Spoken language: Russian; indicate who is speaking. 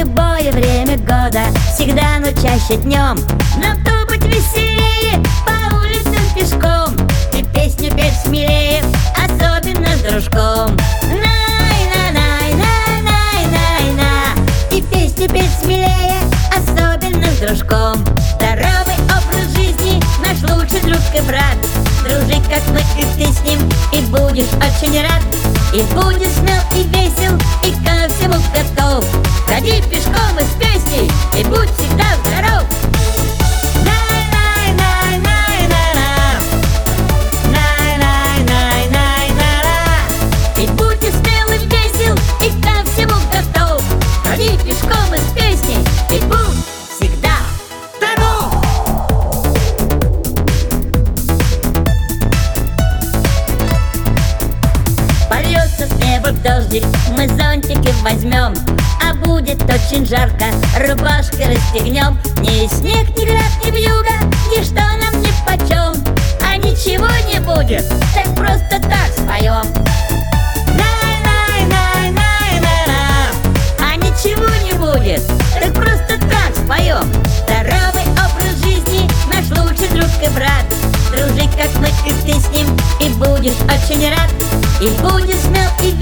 Speaker 1: любое время года, всегда, но чаще днем. Нам то быть веселее, по улицам пешком, и песню петь смелее, особенно с дружком. Най-на-най-най-най-най-на, и песню петь смелее, особенно с дружком. Здоровый образ жизни наш лучший друг и брат. Дружи, как мы, и ты с ним, и будешь очень рад. И будешь смел и весел, и ко всему готов. Ходи пешком и с песней, и будь всегда здоров. Най-най-най-най-най-на, най-най-най-най-най-на, и будь смел и весел, и ко всему готов. Ходи пешком и с песней, и будь всегда здоров. Польется с неба дождик, мы зонтики возьмем, а будет очень жарко, рубашкой расстегнем. Ни снег, ни град, ни вьюга, ничто нам нипочем. А ничего не будет, так просто так споем. Най-най-най-най-най-на, а ничего не будет, так просто так споем. Здоровый образ жизни наш лучший друг и брат. Дружи, как мы, и ты с ним, и будешь очень рад. И будешь смел и